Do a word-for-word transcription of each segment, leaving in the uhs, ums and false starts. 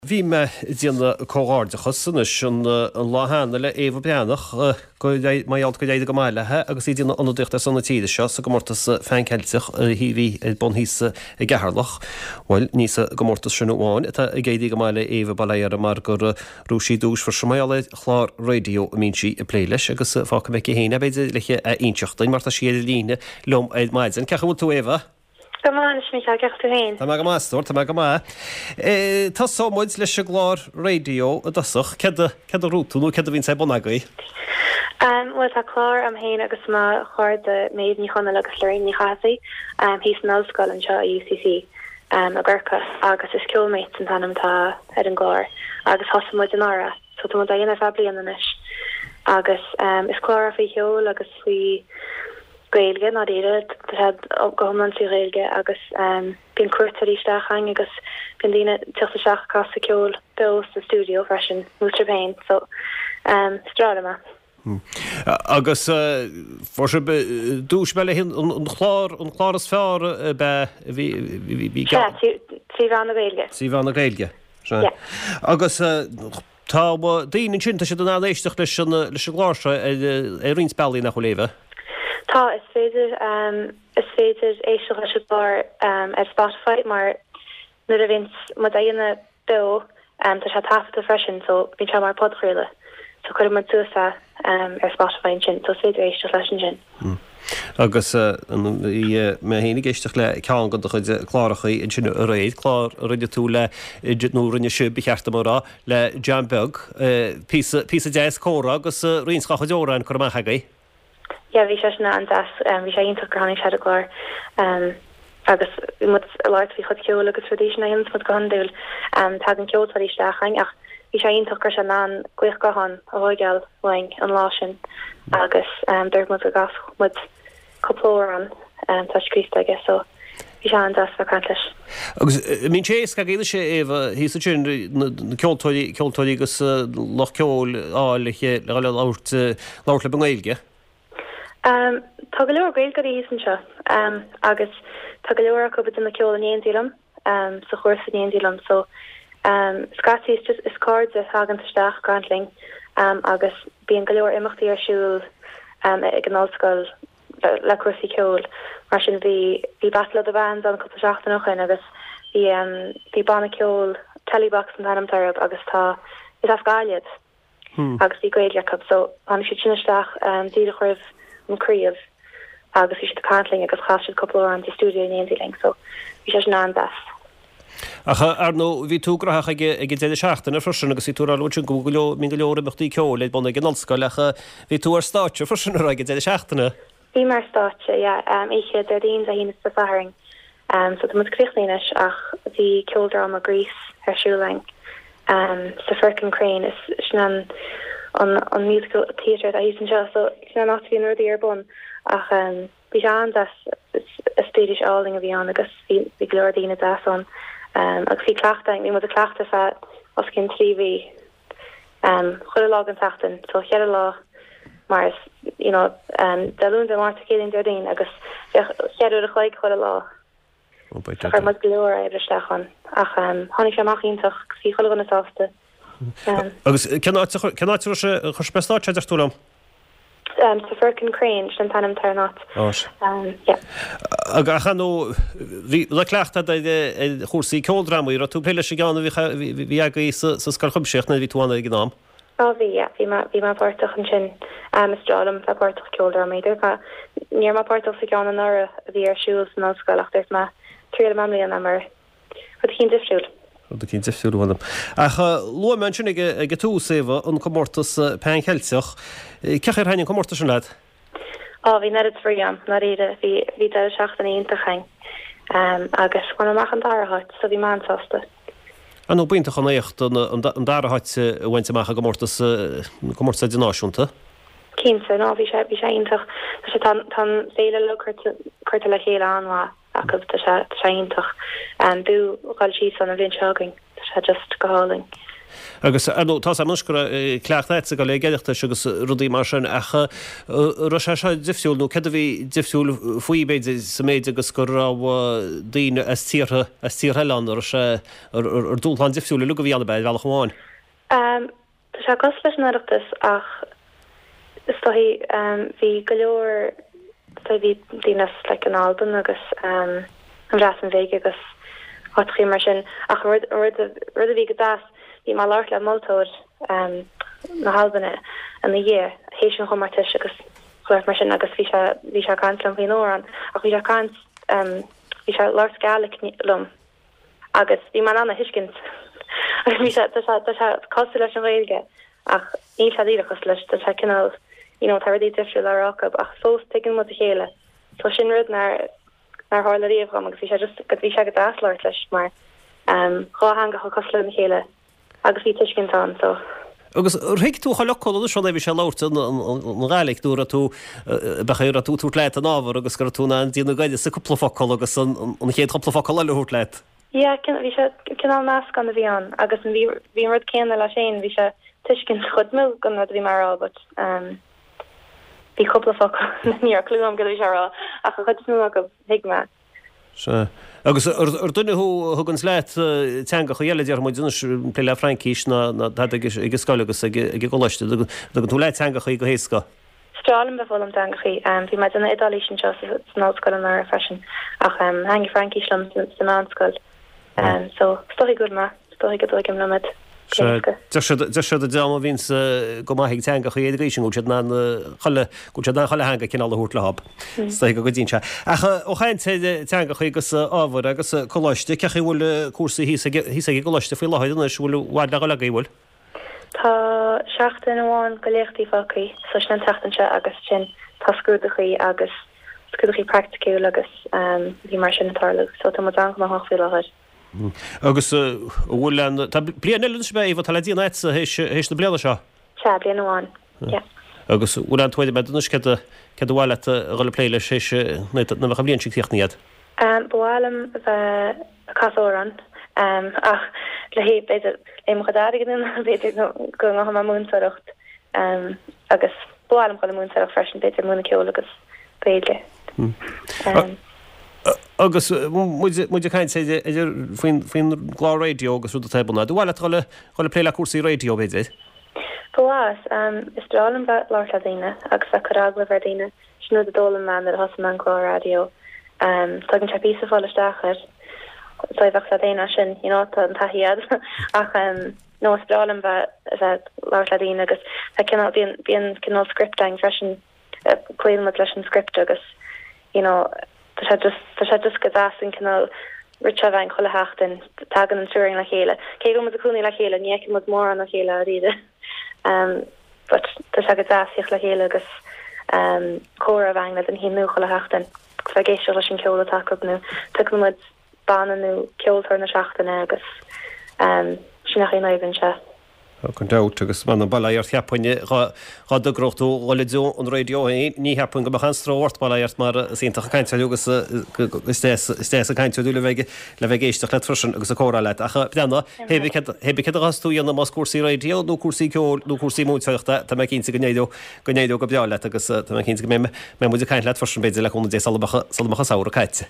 Bhí me díanana cóáirdachas sanna sin an láhanana le éh beannach go maialt go déide go mailethe, agus í dtíanana anúireachta sanna tíide seo sa gomórtas féinceilteach hí bhí bon hísa i gcearlach, bhil níos gomórtas sinna bháin, tá i ggéadaí go maiile éh baléar mar gur rúsí dús for semáile chlár radio a mínsí i pléiles, agus fácha me héine beidir leiche a inseachtaí mar tá siad líne lom éid maidin. Cecha bhfuil tú éh? Gamán is mé ceachta féin. Tá go máúir tá go má. Tá sóid leis se glár radio a dasach ce a rútúnú ce a vín sé bonagaí? Well tá chlár am héin agus má chuir de méid ní chuna agus leir ní chasaí hís nóscoil an seo a U C C a ggurcha agus is kilméid an tanam tá head an glár agus hosamid an ára, so tá da dhéanana fabli an inis agus is chlár a fé heol agus fao Gaelge na éad had goman sí réilge agus bín cuataríisteachang agus bin díine tuachta seach cá sa ceol bil sa studio freisin mútra féin, so strádama. Agus for se dús meile hin an chlár an chláras fear be sí bhana Gaelge. Sí bhana Gaelge. Agus tá daoine sinnta sé an éisteach leis leis an gláirse é rinsbelí nach choléve. Tá is féidir um, is féidir éisiach leis bar um, ar Spotify mar nu a vís ma daine bil um, tá se tafta freisin, so bhín se mar podchréile, so chuir man túsa um, ar Spotify sin, so féidir éisiach leis sin. Mm. Agus mé hénig éisteach le cean go chuid chlárachaí in sin a réid, chlár rinne tú le nó rinne siú becheartta marrá le Jambug, pí a déis córa agus rionscha deórain chu maithagaí. Ja, vi sé na an das vi sé intak gohannig se glár agus moet laart vi chod ceol agus tradition hins moet gohandul tag an ceol taríisteaching ach vi sé intak go se ná gwych gohan a hoigel wein an lásin agus der moet a gas moet koplór an touchkrist aige, so vi sé an das vakantles. Agus mín sé ga géile sé éh hí sin ceoltóí ceoltóí agus loch ceol áliche le áirt láirt le bangéilge. Um, tá go leor gail go hísan seo um, agus tá go leor go in na ceol an éondílam um, sa chuir san éondílam, so um, scatí is just is card a hagan tasteach grantling um, agus bíon go leor imachtaí ar siúil um, ag an áilscoil le cuasaí ceol mar sin bhí bhí batla a band an cuppa seachtainachchain agus bhí um, bhí banna ceol telebox an tanam tarab agus tá is asgáiliad hmm. agus bhí gailgeach, so an si tinisteach um, díad a chuibh Creative agus is de kantling agus chasid couple an die studio in Indiling, so vi sé ná an das. Acha arno ví tú graach ag déidir seachtainna frosin agus í tú lo go go mí leor mechtí ceol le bonna gin allscoilecha ví tú ar státe frosin ag déidir seachtainna. Bhí mar státe, ja, éiche der dín a hínas sa faring, so tá mu crichléines ach bhí ceoldram a grís arsúlein sa Firkin Crane is sin an an musical theatre a hísan seo, so sin nach bhí nuir ar bun ach bhí an das a stéidir áling a bhí an agus bhí glóir daoine das an agus bhí cleachta ní mu a cleachta fe os cin trí bhí chuir lá an tatan, so chead lá mar deún de mar céing deirdain agus cheadú a chléig chuir lá chu mu glóir a idiristechan ach tháinig sé amachíntach sí chuil gan natásta. Agus cenáit chu spestáid idir túlam? Sa Firkin Crane sin tanam tarnát. Agus nó le cleachta chósaí ceoldramaí a tú pléile sé gána bhí agaí sa scarchumseach na bhí túána ag gnám? Á bhí bhí bhí má páirteach an sin isrálam le páirteach ceoldramaíidir níor má páirteach sa gána nára a bhí ar siúil san áilscoil ach dúirt má trí mamlíon am mar chud cinn difriúil. cinn tiúm. Acha lumen sin ag tú séh an commórtas peancheilteach. Cechar hain commórtas sin leid? Á bhí net friam na réide hí hí de seachtain íontachain agus chuin amach an dáráit sa bhí másásta. An nó buinte chu éocht an dáráit bhaint amach a gomórtas commórta dináisiúnta? Cínsa ná bhí sé bhí sé ionintach tá sé tan féile le chuirta le chéile anhá agus tá sé ionintach an bú gáil sí san a bhíon seáing tá sé just goáling. Agus tá a muscra cleachta go le geideachta agus rudí mar sin acha ro se se difsiúlú ce bhí difsiúil faoibéid sa méid agus gur rá daine as tíre as tíheán ar se ar dúlán difsiúla lu go bhí anbeid bhealachháin. Tá se cos leis naachtas ach stohí hí go leor hí dínas le an Albban agus an ras an bhéige agus áí mar sin ach rud a bhí go das hí má láir le moltóir na Halbanne an na dhé hééis sin chomartis agus chluir mar sin agus bhí bhí se canlam hí nóran ach bhí se cant bhí se lá gaala lom agus bhí man anna hiiscint bhí se cos leis an réilge ach ní se díachchas leis tá se cinál tardí difriú lerácha ach fós tuigen mu a chéile so sin rud nar nar hála riomh agus bhí se just go bhí se go dáslairt leis mar chá hanga chu cosla na chéile agus bhí tuiscintán so. Agus ric tú choleáil seo bhí se láirta an gáalaigh dúra tú bechéir a tú tú leit an ábhar agus gur túna an díanana gaiide sa cúplafaáil agus an chéad choplafaáil le thuút leit. Ié bhí se cinál nás gan a bhíán agus an bhí rud céanna le sin bhí se tuiscin chudmú gan rud bhí marrá but bhí choplafaáil níor clúam go se rá ach chu chudmú go hiigme. Agus ar duine thugann leit teanga chu dhéile dear muid dúna pléile Frankís na ag scoil agus ag goiste go tú leit teanga chu go héasca. Strálam be bhfuil am teangachaí bhí me duna idálí sin seo snáilscoil an ar freisin ach hangi Frankís lam san anscoil so stoí go ma stoí go dul im lemid. De se a deama víns go maigh teanga chu éidirrísin út cholle go ná cholle hanga cin alle hút lehab. Sta go go dínse. Acha ó chain teanga chu agus ábhar agus choiste cecha bhfuil cuasa hí goiste fao lehaidna bhfuil bhhaid le go le bhfuil. Tá seachtain amháin go léchttaí facaí so sin teachtain se agus sin tá scrúdachaí agus scrúdachaí practicúil agus bhí mar sin natála so tá an go máthfuil lehaid. Agus bhfuil blian eile be bh tal díana éit hééis na bliana seo? Se blian amháin, agus bhfuil an tuaide meúnas ce bhile rolla pléile sé na bhecha blion si tíochtníiad? Bhálam bheith casóran ach le hé beidir é mo chadáigen beidir go nach má múnsacht agus bhálam go múnsaach freisin beidir múna ceol agus béide. Agus muidir caiint sé idir faoin glá radio agus rúd a tebunna. Bhile cholle cholle pléile cuasaí radio béidir? Bhás is rálan bheith láir daine agus a choragla bhar daine sinú a dólan man ar has man glá radio. Tugann se pí fáile stachar bheith a daine sin an tahiad ach nó rálan bheith láir daine agus bíon cinál scripting freisin cléan leis an script agus Tá sé just go dásin canál ritse bhain chola heachtain tagan an túring le chéile. Cé go a cúnaí le chéile, ní mu mór an na chéile a riide. But tá se go dáíoch le chéile agus córa bhain le an híú chola heachtain. Fe géisio leis an ceola takeú tu mu bananú ceoltar na seachtainna agus sin nach éigen se. chun dat agus man bailart heappaine a grochtú goileú an radio ní heapun go bechan stráhart bailart mar sínta caiinte agus sté a caiinte dúla bheige le bheith géisteach le frisin agus a córa leit. A bena hebbe ce gasú anna más cuasí radio nó cuasí ceol nó cuasí múteachta tá me cinnta gonéidir gonéidir go beáile agus tá cinnta mé mé mu caiint le frisin beidir le chuna dé salbacha saora caiite.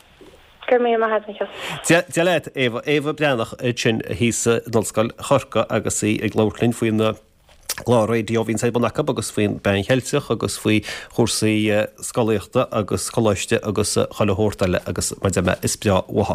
Di leit éh éh breannach sin hís dulscail chorca agus í ag glálinn faoin na glá radio hín sé bannacha agus faoin ben heilteach agus faoi chósaí scoíochta agus choiste agus chollehórtaile agus me is beá watha.